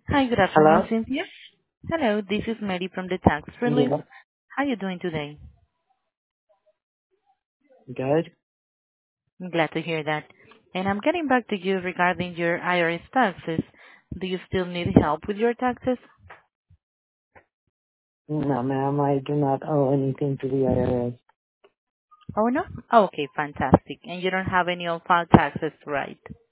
Hi, good afternoon, Hello? Cynthia. Hello, this is Mary from the Tax Relief. Yeah. How are you doing today? Good. I'm glad to hear that. And I'm getting back to you regarding your IRS taxes. Do you still need help with your taxes? No, ma'am, I do not owe anything to the IRS. Oh, no? Oh, okay, fantastic. And you don't have any on-file taxes, right?